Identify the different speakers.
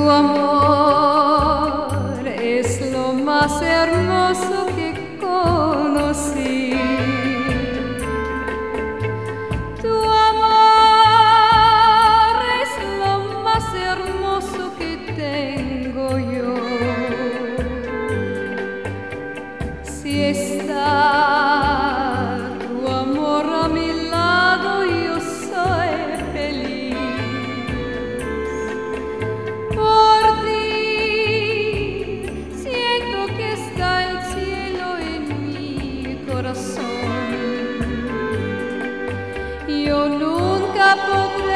Speaker 1: amor es lo más hermoso que conocí. Tu amor es lo más hermoso que tengo yo. Si está tu amor a mi lado, yo soy feliz. Por ti siento que está el cielo en mi corazón. Yo nunca podré